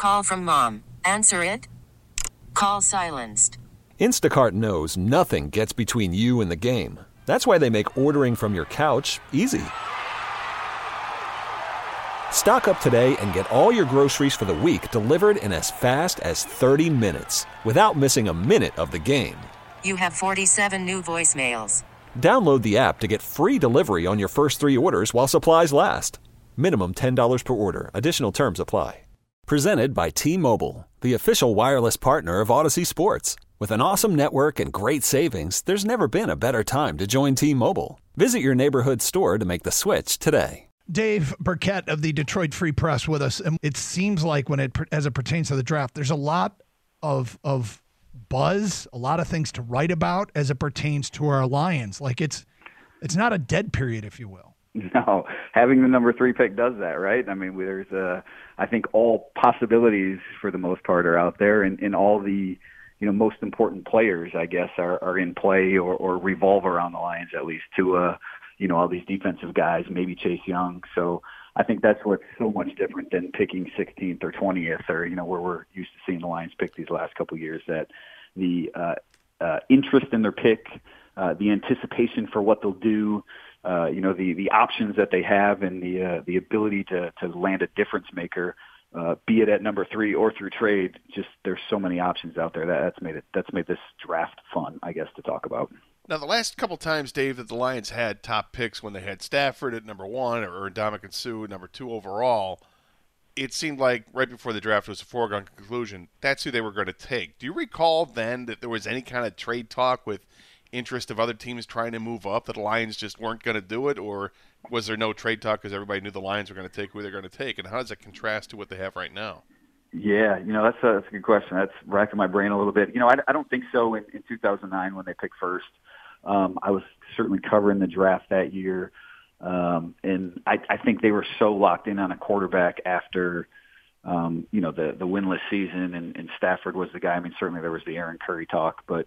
Call from mom. Answer it. Call silenced. Instacart knows nothing gets between you and the game. That's why they make ordering from your couch easy. Stock up today and get all your groceries for the week delivered in as fast as 30 minutes without missing a minute of the game. You have 47 new voicemails. Download the app to get free delivery on your first 3 orders while supplies last. Minimum $10 per order. Additional terms apply. Presented by T-Mobile, the official wireless partner of Odyssey Sports. With an awesome network and great savings, there's never been a better time to join T-Mobile. Visit your neighborhood store to make the switch today. Dave Burkett of the Detroit Free Press with us. And it seems like as it pertains to the draft, there's a lot of buzz, a lot of things to write about as it pertains to our Lions. Like it's not a dead period, if you will. No, having the number 3 pick does that, right? I mean, there's I think all possibilities for the most part are out there, and all the most important players, I guess, are in play or revolve around the Lions at least to all these defensive guys, maybe Chase Young. So I think that's what's so much different than picking 16th or 20th or, where we're used to seeing the Lions pick these last couple of years, that the interest in their pick, the anticipation for what they'll do, the options that they have and the ability to land a difference maker, be it at number 3 or through trade. Just there's so many options out there that's made this draft fun, I guess, to talk about. Now, the last couple times, Dave, that the Lions had top picks when they had Stafford at number 1 or Ndamukong Suh at number 2 overall, it seemed like right before the draft was a foregone conclusion. That's who they were going to take. Do you recall then that there was any kind of trade talk with interest of other teams trying to move up, that the Lions just weren't going to do it, or was there no trade talk because everybody knew the Lions were going to take who they're going to take? And how does that contrast to what they have right now? Yeah, that's a good question. That's racking my brain a little bit. I don't think so in 2009 when they picked first. I was certainly covering the draft that year, and I think they were so locked in on a quarterback after, the winless season, and Stafford was the guy. I mean, certainly there was the Aaron Curry talk, but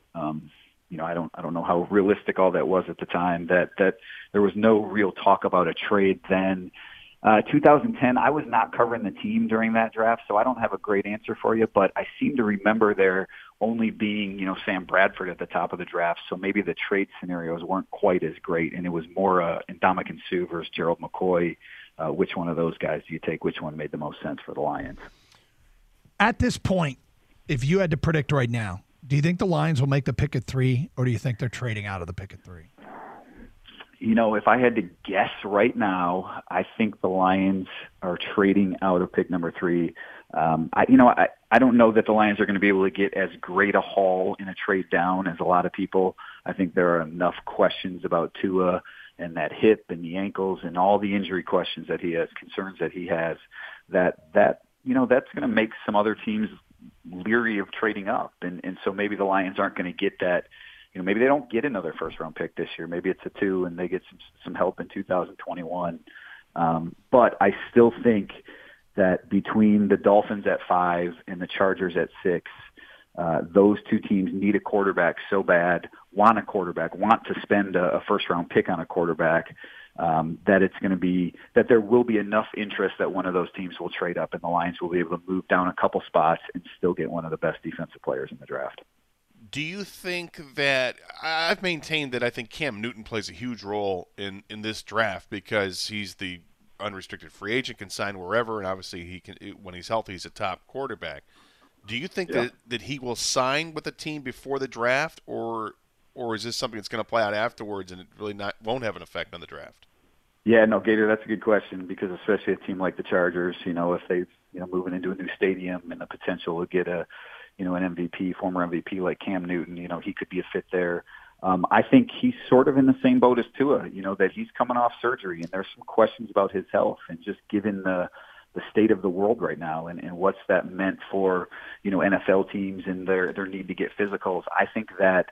I don't know how realistic all that was at the time. That there was no real talk about a trade then. 2010, I was not covering the team during that draft, so I don't have a great answer for you, but I seem to remember there only being, Sam Bradford at the top of the draft, so maybe the trade scenarios weren't quite as great, and it was more Ndamukong Suh versus Gerald McCoy. Which one of those guys do you take? Which one made the most sense for the Lions? At this point, if you had to predict right now, do you think the Lions will make the pick at 3, or do you think they're trading out of the pick at 3? If I had to guess right now, I think the Lions are trading out of pick number 3. I don't know that the Lions are going to be able to get as great a haul in a trade down as a lot of people. I think there are enough questions about Tua and that hip and the ankles and all the injury questions that he has, concerns that he has, that's going to make some other teams leery of trading up. And so maybe the Lions aren't going to get that. Maybe they don't get another first-round pick this year. Maybe it's a 2 and they get some help in 2021. But I still think that between the Dolphins at 5 and the Chargers at 6, those two teams need a quarterback so bad, want a quarterback, want to spend a first-round pick on a quarterback, that it's going to be that there will be enough interest that one of those teams will trade up and the Lions will be able to move down a couple spots and still get one of the best defensive players in the draft. Do you think that – I've maintained that I think Cam Newton plays a huge role in this draft because he's the unrestricted free agent, can sign wherever, and obviously he can, when he's healthy, he's a top quarterback. Do you think that he will sign with the team before the draft, or is this something that's going to play out afterwards and it really won't have an effect on the draft? Yeah, no, Gator, that's a good question because especially a team like the Chargers, if they've moving into a new stadium and the potential to get an MVP, former MVP like Cam Newton, he could be a fit there. I think he's sort of in the same boat as Tua, that he's coming off surgery and there's some questions about his health and just given the state of the world right now and what's that meant for, NFL teams and their need to get physicals. I think that,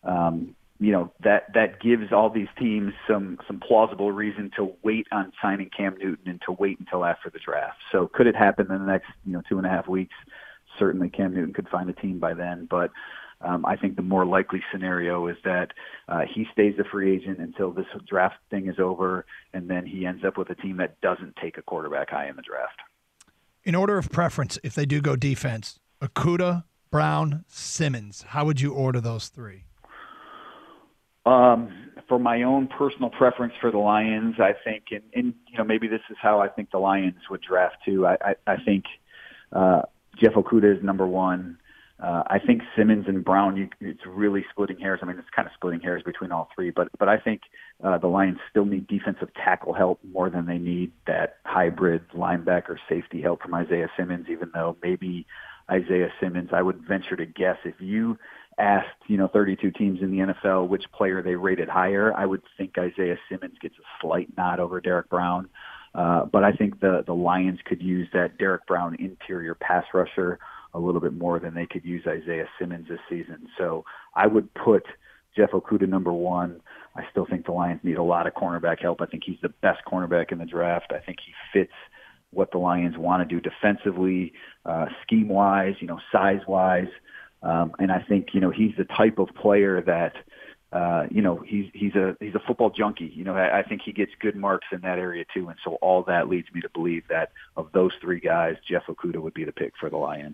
that gives all these teams some plausible reason to wait on signing Cam Newton and to wait until after the draft. So could it happen in the next, 2.5 weeks? Certainly Cam Newton could find a team by then, but I think the more likely scenario is that he stays a free agent until this draft thing is over, and then he ends up with a team that doesn't take a quarterback high in the draft. In order of preference, if they do go defense, Okudah, Brown, Simmons, how would you order those three? For my own personal preference for the Lions, I think, and maybe this is how I think the Lions would draft too. I think Jeff Okudah is number one. I think Simmons and Brown, it's really splitting hairs. I mean, it's kind of splitting hairs between all three, but I think the Lions still need defensive tackle help more than they need that hybrid linebacker safety help from Isaiah Simmons, even though maybe Isaiah Simmons, I would venture to guess if you asked, 32 teams in the NFL which player they rated higher, I would think Isaiah Simmons gets a slight nod over Derek Brown. But I think the Lions could use that Derek Brown interior pass rusher a little bit more than they could use Isaiah Simmons this season. So I would put Jeff Okudah number one. I still think the Lions need a lot of cornerback help. I think he's the best cornerback in the draft. I think he fits what the Lions want to do defensively, scheme-wise, size-wise. And I think, he's the type of player that, he's a football junkie. I think he gets good marks in that area too. And so all that leads me to believe that of those three guys, Jeff Okudah would be the pick for the Lions.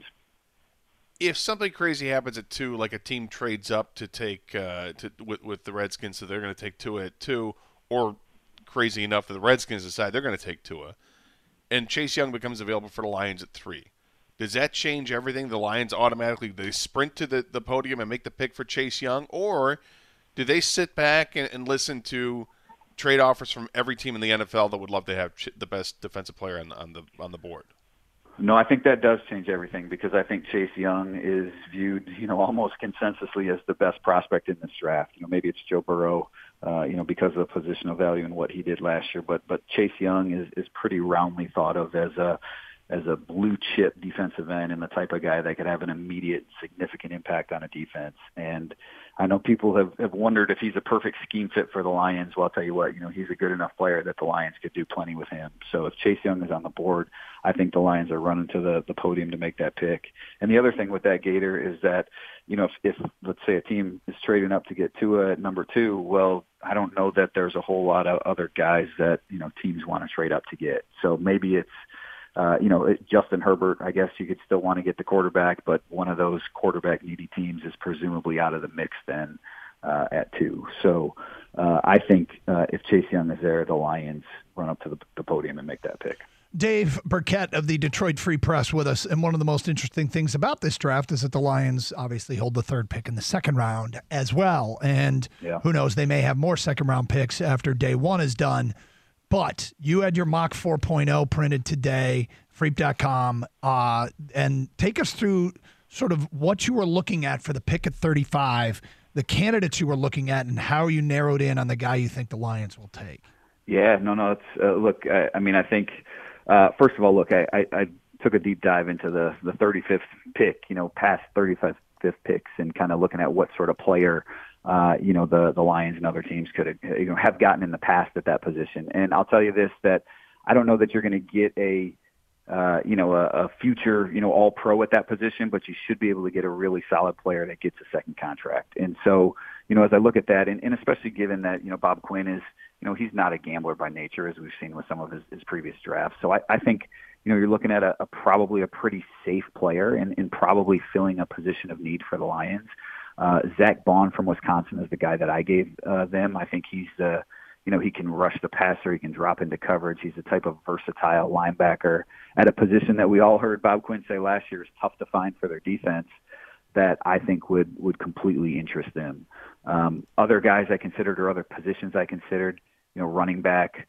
If something crazy happens at 2, like a team trades up to take with the Redskins, so they're going to take Tua at 2, or crazy enough for the Redskins decide they're going to take Tua, and Chase Young becomes available for the Lions at 3, does that change everything? The Lions automatically, they sprint to the podium and make the pick for Chase Young, or do they sit back and listen to trade offers from every team in the NFL that would love to have the best defensive player on the board? No, I think that does change everything, because I think Chase Young is viewed, almost consensusly as the best prospect in this draft. Maybe it's Joe Burrow, because of the positional value and what he did last year, but Chase Young is pretty roundly thought of as a blue chip defensive end and the type of guy that could have an immediate significant impact on a defense. And I know people have wondered if he's a perfect scheme fit for the Lions. Well, I'll tell you what, he's a good enough player that the Lions could do plenty with him. So if Chase Young is on the board, I think the Lions are running to the podium to make that pick. And the other thing with that, Gator, is that, if let's say a team is trading up to get Tua at number 2, well, I don't know that there's a whole lot of other guys that, teams want to trade up to get. So maybe it's, Justin Herbert, I guess you could still want to get the quarterback, but one of those quarterback-needy teams is presumably out of the mix then at 2. So I think if Chase Young is there, the Lions run up to the podium and make that pick. Dave Burkett of the Detroit Free Press with us, and one of the most interesting things about this draft is that the Lions obviously hold the 3rd pick in the 2nd round as well, and Who knows, they may have more 2nd-round picks after day 1 is done. But you had your mock 4.0 printed today, Freep.com, and take us through sort of what you were looking at for the pick at 35, the candidates you were looking at, and how you narrowed in on the guy you think the Lions will take. Yeah, no, it's look, I think, first of all, look, I took a deep dive into the 35th pick, past 35th picks, and kind of looking at what sort of player the Lions and other teams could have gotten in the past at that position. And I'll tell you this, that I don't know that you're going to get a future, all pro at that position, but you should be able to get a really solid player that gets a 2nd contract. And so, as I look at that, and especially given that, Bob Quinn is, he's not a gambler by nature, as we've seen with some of his previous drafts. So I think, you're looking at a probably a pretty safe player and probably filling a position of need for the Lions. Zach Bond from Wisconsin is the guy that I gave them. I think he's he can rush the passer, he can drop into coverage. He's the type of versatile linebacker at a position that we all heard Bob Quinn say last year is tough to find for their defense, that I think would completely interest them. Other guys I considered, or other positions I considered, running back.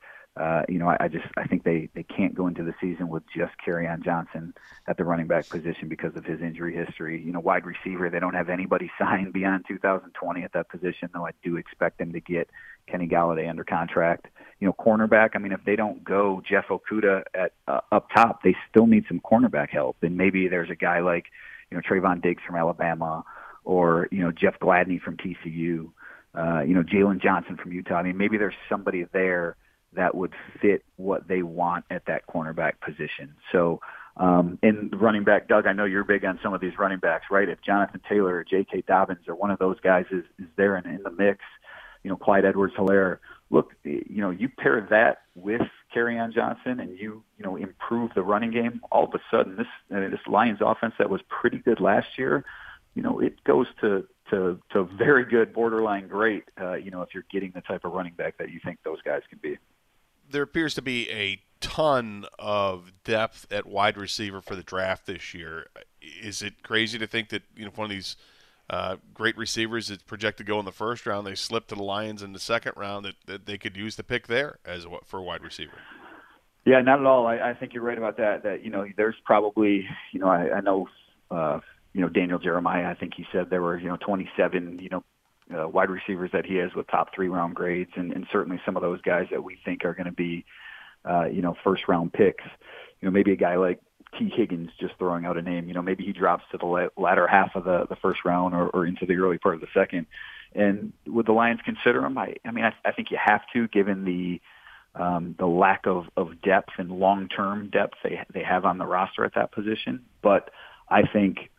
I think they can't go into the season with just Kerryon Johnson at the running back position because of his injury history. Wide receiver, they don't have anybody signed beyond 2020 at that position, though I do expect them to get Kenny Galladay under contract. Cornerback, if they don't go Jeff Okudah at up top, they still need some cornerback help. And maybe there's a guy like, Trayvon Diggs from Alabama, or, Jeff Gladney from TCU, Jalen Johnson from Utah. Maybe there's somebody there that would fit what they want at that cornerback position. So, in running back, Doug, I know you're big on some of these running backs, right? If Jonathan Taylor or J.K. Dobbins or one of those guys is there and in the mix, Clyde Edwards-Helaire, look, you pair that with Kerryon Johnson and you improve the running game, all of a sudden this Lions offense that was pretty good last year, it goes to very good, borderline great, if you're getting the type of running back that you think those guys can be. There appears to be a ton of depth at wide receiver for the draft this year. Is it crazy to think that one of these great receivers that's projected to go in the first round, they slip to the Lions in the second round, that they could use the pick there for a wide receiver? Yeah, not at all. I think you're right about that. That there's probably I know Daniel Jeremiah. I think he said there were 27 wide receivers that he has with top 3-round grades, and certainly some of those guys that we think are going to be first round picks. Maybe a guy like T. Higgins, just throwing out a name, maybe he drops to the latter half of the first round or into the early part of the second. And would the Lions consider him? I think you have to, given the lack of depth and long-term depth they have on the roster at that position. But I think,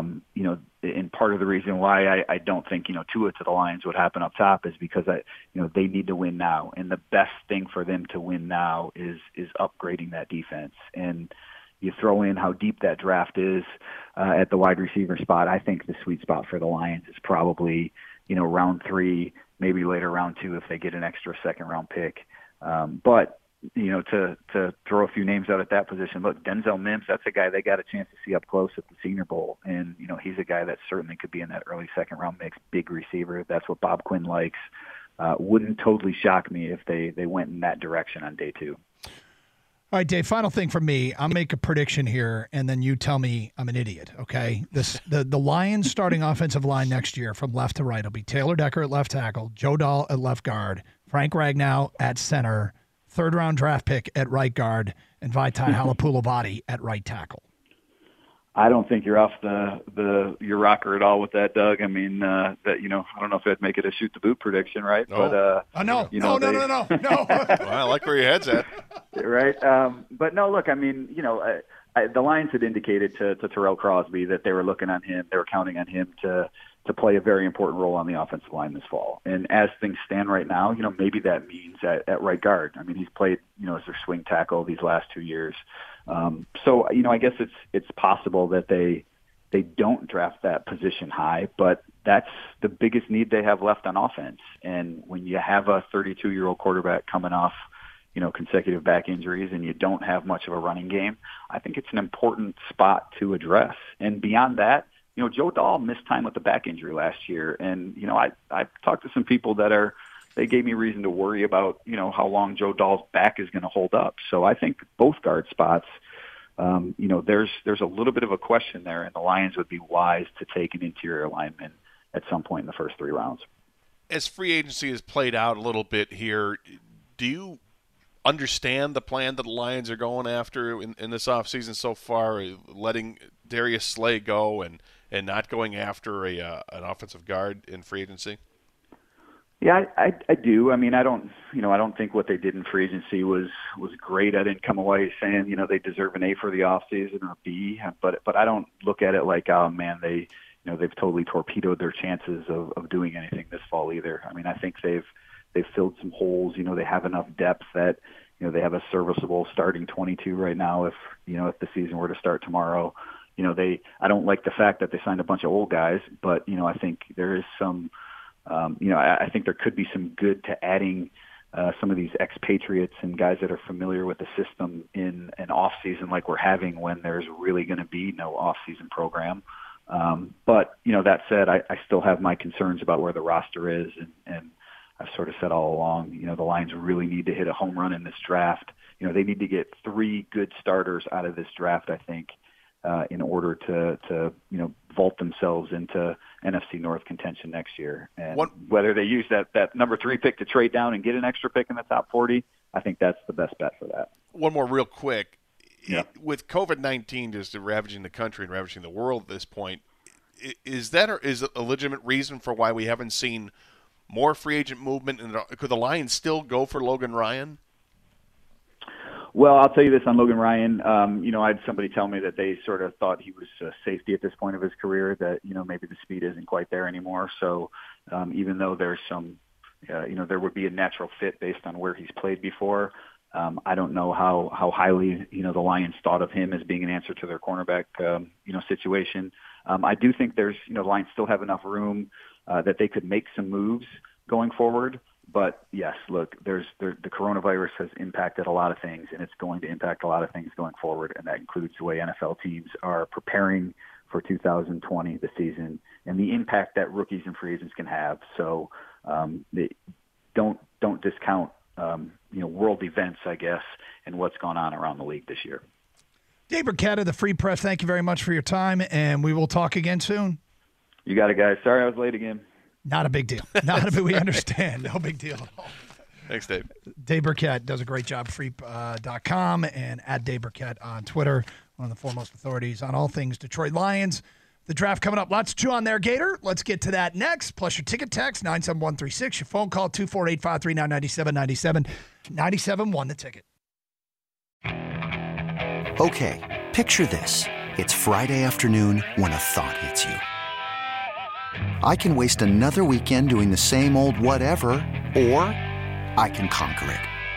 and part of the reason why I don't think, Tua to the Lions would happen up top is because they need to win now. And the best thing for them to win now is upgrading that defense. And you throw in how deep that draft is at the wide receiver spot. I think the sweet spot for the Lions is probably, round 3, maybe later round 2 if they get an extra second-round pick. But to throw a few names out at that position, look, Denzel Mims, that's a guy they got a chance to see up close at the Senior Bowl. And, he's a guy that certainly could be in that early second-round mix, big receiver. That's what Bob Quinn likes. Wouldn't totally shock me if they went in that direction on day 2. All right, Dave, final thing from me. I'll make a prediction here, and then you tell me I'm an idiot, okay? The Lions starting offensive line next year from left to right will be Taylor Decker at left tackle, Joe Dahl at left guard, Frank Ragnow at center, third-round draft pick at right guard, and Vaitai Halapulavati at right tackle. I don't think you're off your rocker at all with that, Doug. I mean, I don't know if I'd make it a shoot the boot prediction, right? No. But no. Well, I like where your head's at. Right. But no, look, I mean, the Lions had indicated to Terrell Crosby that they were looking on him, they were counting on him to play a very important role on the offensive line this fall. And as things stand right now, maybe that means at right guard. I mean, he's played, as their swing tackle these last 2 years. So, I guess it's possible that they don't draft that position high, but that's the biggest need they have left on offense. And when you have a 32-year-old quarterback coming off, consecutive back injuries and you don't have much of a running game, I think it's an important spot to address. And beyond that, Joe Dahl missed time with the back injury last year. And, I've talked to some people they gave me reason to worry about, how long Joe Dahl's back is going to hold up. So I think both guard spots, there's a little bit of a question there, and the Lions would be wise to take an interior lineman at some point in the first 3 rounds. As free agency has played out a little bit here, do you understand the plan that the Lions are going after in this offseason so far, letting Darius Slay go and not going after an offensive guard in free agency? Yeah, I do. I mean, I don't think what they did in free agency was great. I didn't come away saying, they deserve an A for the offseason or a B, but I don't look at it like, oh man, they've totally torpedoed their chances of doing anything this fall either. I mean, I think they've filled some holes. They have enough depth that, they have a serviceable starting 22 right now. If the season were to start tomorrow, I don't like the fact that they signed a bunch of old guys, but, I think there is some, I think there could be some good to adding some of these expatriates and guys that are familiar with the system in an off season like we're having when there's really going to be no off season program. But, that said, I still have my concerns about where the roster is, and I've sort of said all along, the Lions really need to hit a home run in this draft. They need to get 3 good starters out of this draft, I think, in order to vault themselves into NFC North contention next year. And whether they use that number 3 pick to trade down and get an extra pick in the top 40, I think that's the best bet for that. One more real quick. Yeah. With COVID-19 just ravaging the country and ravaging the world at this point, is that a legitimate reason for why we haven't seen more free agent movement? And could the Lions still go for Logan Ryan? Well, I'll tell you this on Logan Ryan. I had somebody tell me that they sort of thought he was a safety at this point of his career, that, maybe the speed isn't quite there anymore. So even though there's some there would be a natural fit based on where he's played before. I don't know how highly, the Lions thought of him as being an answer to their cornerback, situation. I do think the Lions still have enough room that they could make some moves going forward. But yes, look, the coronavirus has impacted a lot of things, and it's going to impact a lot of things going forward, and that includes the way NFL teams are preparing for 2020, the season, and the impact that rookies and free agents can have. So don't discount world events, I guess, and what's gone on around the league this year. Dave Birkett of the Free Press, thank you very much for your time, and we will talk again soon. You got it, guys. Sorry I was late again. Not a big deal. We understand. No big deal at all. Thanks, Dave. Dave Birkett does a great job at free.com and at Dave Birkett on Twitter, one of the foremost authorities on all things Detroit Lions. The draft coming up. Lots to chew on there, Gator. Let's get to that next. Plus your ticket text, 97136. Your phone call, 248-539-9797. 97.1 The Ticket. Okay, picture this. It's Friday afternoon when a thought hits you. I can waste another weekend doing the same old whatever, or I can conquer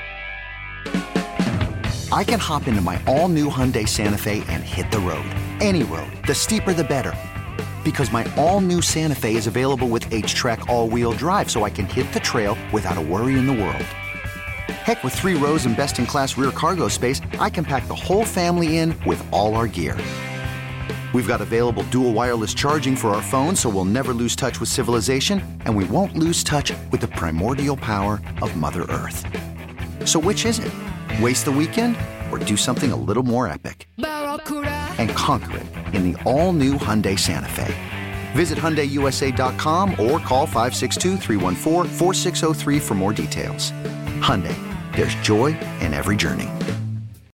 it. I can hop into my all-new Hyundai Santa Fe and hit the road. Any road. The steeper, the better. Because my all-new Santa Fe is available with H-Track all-wheel drive, so I can hit the trail without a worry in the world. Heck, with 3 rows and best-in-class rear cargo space, I can pack the whole family in with all our gear. We've got available dual wireless charging for our phones, so we'll never lose touch with civilization, and we won't lose touch with the primordial power of Mother Earth. So which is it? Waste the weekend or do something a little more epic? And conquer it in the all-new Hyundai Santa Fe. Visit HyundaiUSA.com or call 562-314-4603 for more details. Hyundai, there's joy in every journey.